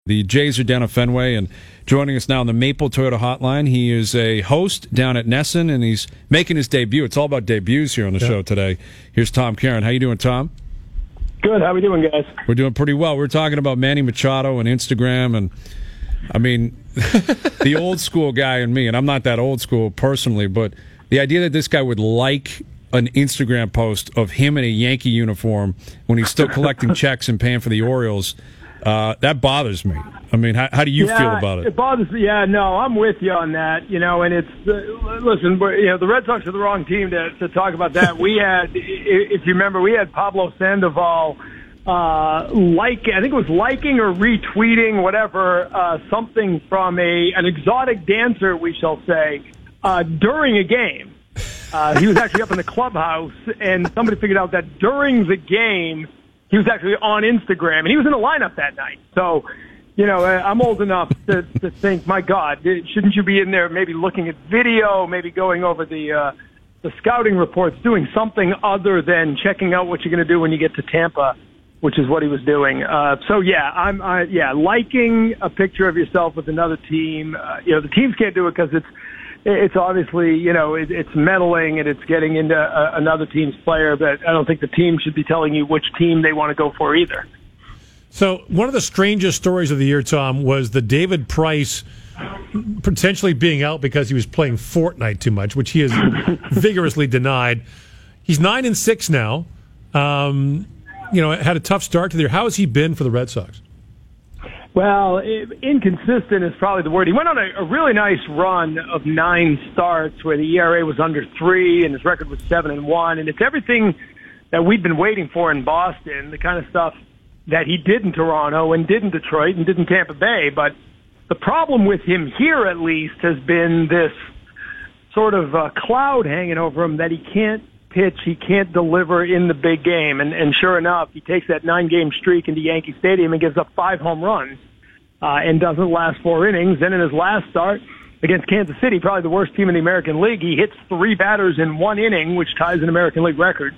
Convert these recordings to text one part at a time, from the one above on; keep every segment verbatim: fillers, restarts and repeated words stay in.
The Jays are down at Fenway, and joining us now on the Maple Toyota Hotline, he is a host down at Nesson, and he's making his debut. It's all about debuts here on the yep. show today. Here's Tom Caron. How you doing, Tom? Good. How we doing, guys? We're doing pretty well. We're talking about Manny Machado and Instagram, and I mean, the old school guy in me, and I'm not that old school personally, but the idea that this guy would like an Instagram post of him in a Yankee uniform when he's still collecting checks and paying for the Orioles, uh, that bothers me. I mean, how, how do you yeah, feel about it? It bothers me. Yeah, no, I'm with you on that. You know, and it's uh, listen, you know, the Red Sox are the wrong team to, to talk about that. We had, if you remember, we had Pablo Sandoval uh, like, I think it was liking or retweeting whatever uh, something from a an exotic dancer, we shall say, uh, during a game. Uh, he was actually up in the clubhouse, and somebody figured out that during the game, he was actually on Instagram, and he was in the lineup that night. So, you know, I'm old enough to, to think, my God, shouldn't you be in there maybe looking at video, maybe going over the uh, the scouting reports, doing something other than checking out what you're going to do when you get to Tampa, which is what he was doing. Uh, so, yeah, I'm I, yeah liking a picture of yourself with another team. Uh, you know, the teams can't do it because it's, It's obviously, you know, it, it's meddling and it's getting into a, another team's player, but I don't think the team should be telling you which team they want to go for either. So one of the strangest stories of the year, Tom, was the David Price potentially being out because he was playing Fortnite too much, which he has vigorously denied. He's nine and six now. Um, you know, had a tough start to the year. How has he been for the Red Sox? Well, it, inconsistent is probably the word. He went on a, a really nice run of nine starts where the E R A was under three and his record was seven and one, and it's everything that we've been waiting for in Boston, the kind of stuff that he did in Toronto and did in Detroit and did in Tampa Bay. But the problem with him here, at least, has been this sort of uh, cloud hanging over him that he can't pitch, he can't deliver in the big game. And, and sure enough, he takes that nine-game streak into Yankee Stadium and gives up five home runs. Uh, and doesn't last four innings. Then in his last start against Kansas City, probably the worst team in the American League, he hits three batters in one inning, which ties an American League record,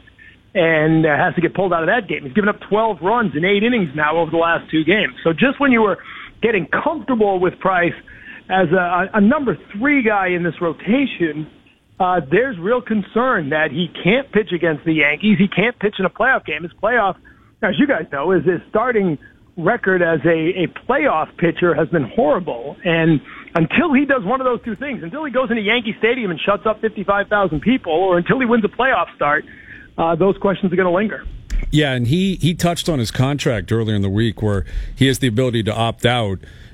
and uh, has to get pulled out of that game. He's given up twelve runs in eight innings now over the last two games. So just when you were getting comfortable with Price as a, a number three guy in this rotation, uh, there's real concern that he can't pitch against the Yankees. He can't pitch in a playoff game. His playoff, as you guys know, is his starting record as a, a playoff pitcher has been horrible. And until he does one of those two things, until he goes into Yankee Stadium and shuts up fifty-five thousand people, or until he wins a playoff start, uh, those questions are going to linger. Yeah, and he, he touched on his contract earlier in the week where he has the ability to opt out.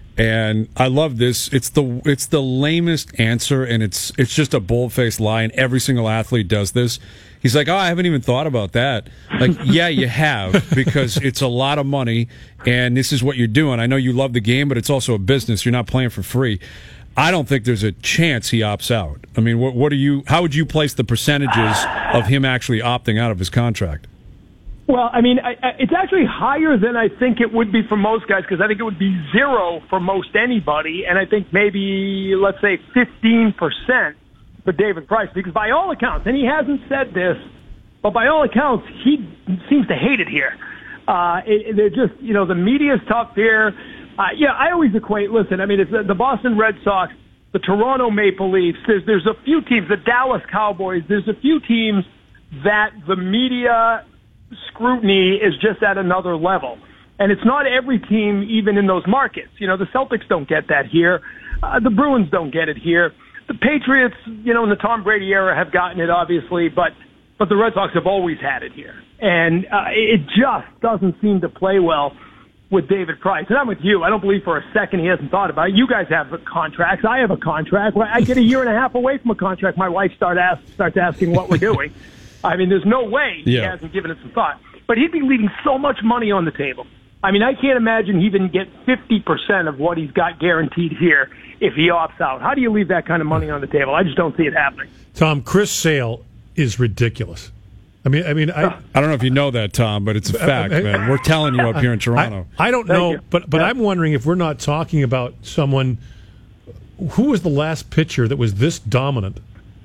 And I love this. It's the it's the lamest answer, and it's it's just a bold-faced lie, and every single athlete does this. He's like, oh, I haven't even thought about that. Like, yeah, you have, because it's a lot of money, and this is what you're doing. I know you love the game, but it's also a business. You're not playing for free. I don't think there's a chance he opts out. I mean, what, what are you? How would you place the percentages of him actually opting out of his contract? Well, I mean, I, I, it's actually higher than I think it would be for most guys, because I think it would be zero for most anybody, and I think maybe, let's say, fifteen percent for David Price, because by all accounts, and he hasn't said this, but by all accounts, he seems to hate it here. Uh, it, they're just, you know, the media's tough here. Uh, yeah, I always equate, listen, I mean, it's the, the Boston Red Sox, the Toronto Maple Leafs, there's, there's a few teams, the Dallas Cowboys, there's a few teams that the media scrutiny is just at another level. And it's not every team even in those markets. You know, the Celtics don't get that here. Uh, the Bruins don't get it here. The Patriots, you know, in the Tom Brady era have gotten it, obviously, but but the Red Sox have always had it here. And uh, it just doesn't seem to play well with David Price. And I'm with you. I don't believe for a second he hasn't thought about it. You guys have contracts. I have a contract. I get a year and a half away from a contract. My wife start ask, starts asking what we're doing. I mean, there's no way he yeah. hasn't given it some thought. But he'd be leaving so much money on the table. I mean, I can't imagine he even get fifty percent of what he's got guaranteed here if he opts out. How do you leave that kind of money on the table? I just don't see it happening. Tom, Chris Sale is ridiculous. I mean, I mean, I I don't know if you know that, Tom, but it's a fact, man. We're telling you up here in Toronto. I, I don't Thank know, you. but but yeah. I'm wondering if we're not talking about someone who was the last pitcher that was this dominant,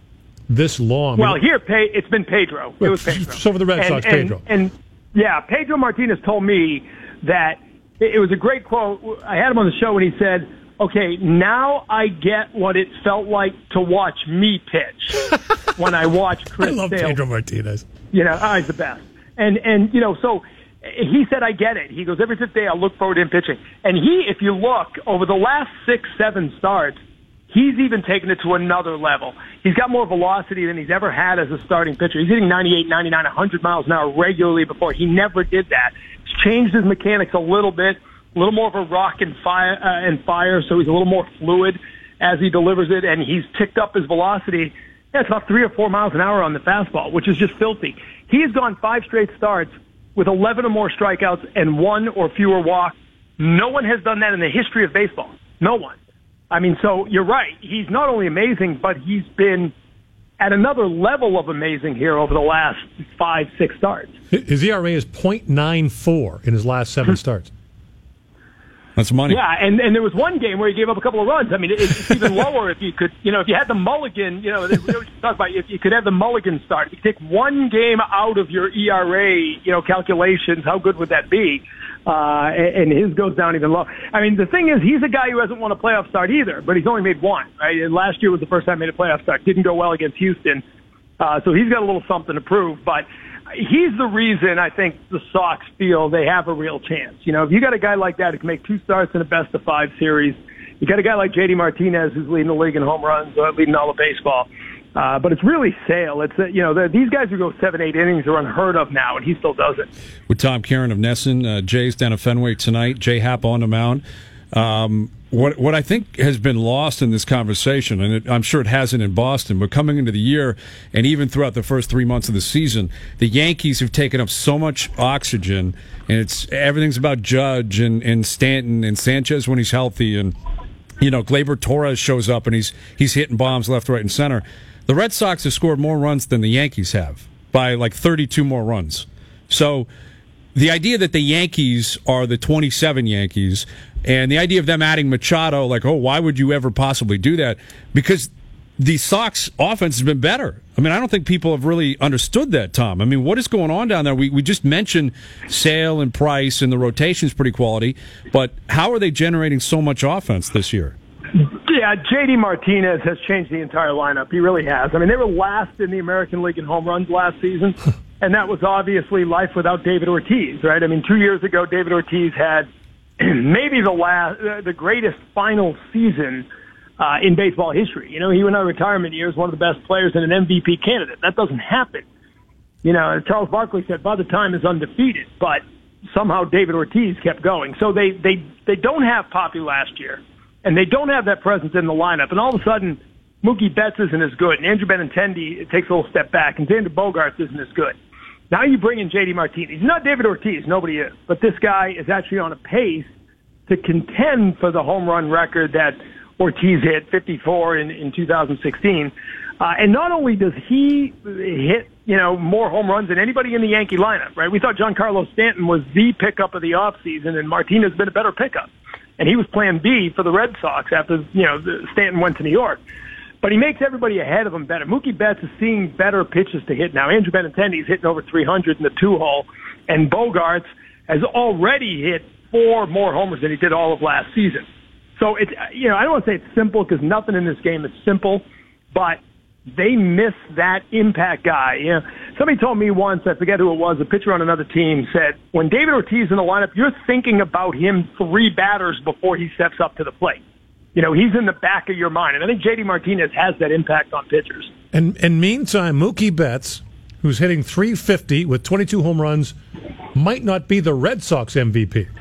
this long. Well, I mean, here it's been Pedro. It was Pedro. So for the Red Sox, and, Pedro. And, and yeah, Pedro Martinez told me that it, it was a great quote. I had him on the show, and he said, okay, now I get what it felt like to watch me pitch when I watched Chris I love Sale. Pedro Martinez. You know, oh, he's the best. And, and, you know, so he said, I get it. He goes, every fifth day I'll look forward to him pitching. And he, if you look, over the last six, seven starts, he's even taken it to another level. He's got more velocity than he's ever had as a starting pitcher. He's hitting ninety-eight, ninety-nine, one hundred miles an hour regularly before. He never did that. He's changed his mechanics a little bit. A little more of a rock and fire, uh, and fire, so he's a little more fluid as he delivers it, and he's ticked up his velocity. Yeah, it's about three or four miles an hour on the fastball, which is just filthy. He has gone five straight starts with eleven or more strikeouts and one or fewer walks. No one has done that in the history of baseball. No one. I mean, so you're right. He's not only amazing, but he's been at another level of amazing here over the last five, six starts. His E R A is point nine four in his last seven starts. That's money. Yeah, and, and there was one game where he gave up a couple of runs. I mean, it's even lower if you could, you know, if you had the mulligan, you know, we always talk about if you could have the mulligan start. If you take one game out of your E R A, you know, calculations, how good would that be? Uh, and, and his goes down even lower. I mean, the thing is, he's a guy who hasn't won a playoff start either, but he's only made one, right? And last year was the first time he made a playoff start. Didn't go well against Houston. Uh, so he's got a little something to prove, but he's the reason I think the Sox feel they have a real chance. You know, if you got a guy like that who can make two starts in a best of five series, you got a guy like J D Martinez who's leading the league in home runs, uh, leading all of baseball. Uh, but it's really Sale. It's uh, you know, these guys who go seven, eight innings are unheard of now, and he still does it. With Tom Caron of Nesson, uh, Jay's down at Fenway tonight. Jay Happ on the mound. Um, what what I think has been lost in this conversation, and it, I'm sure it hasn't in Boston, but coming into the year and even throughout the first three months of the season, the Yankees have taken up so much oxygen, and it's everything's about Judge and, and Stanton and Sanchez when he's healthy, and you know Gleyber Torres shows up and he's he's hitting bombs left, right, and center. The Red Sox have scored more runs than the Yankees have by like thirty-two more runs. So the idea that the Yankees are the twenty-seven Yankees, and the idea of them adding Machado, like, oh, why would you ever possibly do that? Because the Sox offense has been better. I mean, I don't think people have really understood that, Tom. I mean, what is going on down there? We we just mentioned Sale and Price, and the rotation's pretty quality, but how are they generating so much offense this year? Yeah, J D Martinez has changed the entire lineup. He really has. I mean, they were last in the American League in home runs last season, and that was obviously life without David Ortiz, right? I mean, two years ago, David Ortiz had maybe the last, uh, the greatest final season uh, in baseball history. You know, he went on retirement years, one of the best players and an M V P candidate. That doesn't happen. You know, Charles Barkley said, by the time is undefeated, but somehow David Ortiz kept going. So they, they, they don't have Poppy last year, and they don't have that presence in the lineup. And all of a sudden, Mookie Betts isn't as good, and Andrew Benintendi takes a little step back, and Xander Bogaerts isn't as good. Now you bring in J D Martinez. He's not David Ortiz. Nobody is. But this guy is actually on a pace to contend for the home run record that Ortiz hit, fifty-four in, in two thousand sixteen. Uh, and not only does he hit, you know, more home runs than anybody in the Yankee lineup, right? We thought Giancarlo Stanton was the pickup of the offseason, and Martinez has been a better pickup. And he was plan B for the Red Sox after, you know, Stanton went to New York. But he makes everybody ahead of him better. Mookie Betts is seeing better pitches to hit now. Andrew Benintendi is hitting over three hundred in the two-hole, and Bogaerts has already hit four more homers than he did all of last season. So, it's, you know, I don't want to say it's simple because nothing in this game is simple, but they miss that impact guy. You know, somebody told me once, I forget who it was, a pitcher on another team said, when David Ortiz is in the lineup, you're thinking about him three batters before he steps up to the plate. You know, he's in the back of your mind. And I think J D Martinez has that impact on pitchers. And, and meantime, Mookie Betts, who's hitting three fifty with twenty-two home runs, might not be the Red Sox M V P.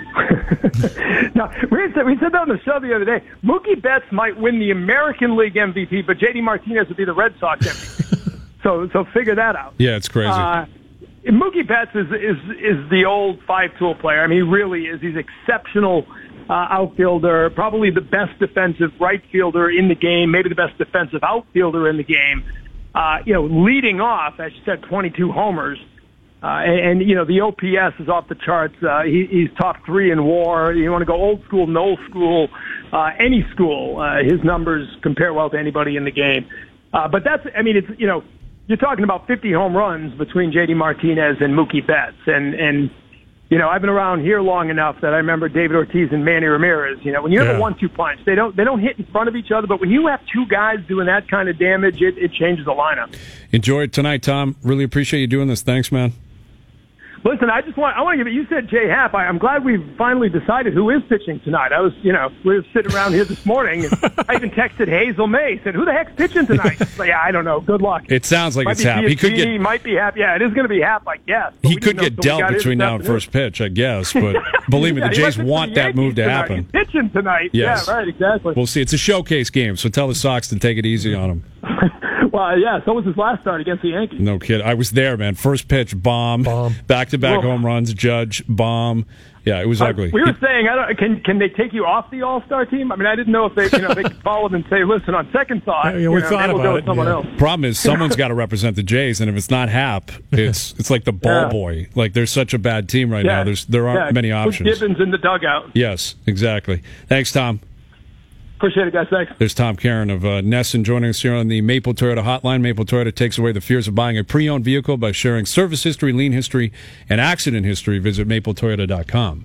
No, we said, we said that on the show the other day. Mookie Betts might win the American League M V P, but J D Martinez would be the Red Sox M V P. so, so figure that out. Yeah, it's crazy. Uh, Mookie Betts is, is is the old five-tool player. I mean, he really is. He's exceptional uh, outfielder, probably the best defensive right fielder in the game, maybe the best defensive outfielder in the game. Uh, you know, leading off, as you said, twenty-two homers. Uh, and, and, you know, the O P S is off the charts. Uh, he, he's top three in WAR. You want to go old school, no school, uh, any school. Uh, his numbers compare well to anybody in the game. Uh, but that's, I mean, it's, you know, you're talking about fifty home runs between J D Martinez and Mookie Betts. And, and you know, I've been around here long enough that I remember David Ortiz and Manny Ramirez. You know, when you have Yeah. a one two punch, they don't they don't hit in front of each other. But when you have two guys doing that kind of damage, it, it changes the lineup. Enjoy it tonight, Tom. Really appreciate you doing this. Thanks, man. Listen, I just want I want to give it. You said Jay Happ. I, I'm glad we've finally decided who is pitching tonight. I was, you know, we were sitting around here this morning, and I even texted Hazel May. Said, "Who the heck's pitching tonight?" Like, yeah, I don't know. Good luck. It sounds like might it's be Happ. He could P S G, get might be Happ. Yeah, it is going to be Happ. I guess. But he we could didn't know get till we dealt got his between now and afternoon. first pitch, I guess. But believe me, Yeah, the he might Jays pitch for want the that move to Yankees tonight. happen. He's pitching tonight. Yes. Yeah, right. Exactly. We'll see. It's a showcase game, so tell the Sox to take it easy on him. Well, yeah. So was his last start against the Yankees. No kid. I was there, man. First pitch, bomb. Bomb. Back-to-back Whoa. home runs, Judge, bomb. Yeah, it was ugly. Uh, we were saying, I don't, can can they take you off the All Star team? I mean, I didn't know if they, you know, they could call him and say, listen, on second thought, Yeah, yeah, you we know, thought maybe we'll about go it, with someone yeah. else. Problem is, someone's got to represent the Jays, and if it's not Happ, it's it's like the ball Yeah. boy. Like there's such a bad team right now. There's there aren't yeah. many Put options. Gibbons in the dugout. Yes, exactly. Thanks, Tom. Appreciate it, guys. Thanks. There's Tom Karen of uh, Nesson joining us here on the Maple Toyota Hotline. Maple Toyota takes away the fears of buying a pre-owned vehicle by sharing service history, lien history, and accident history. Visit maple toyota dot com.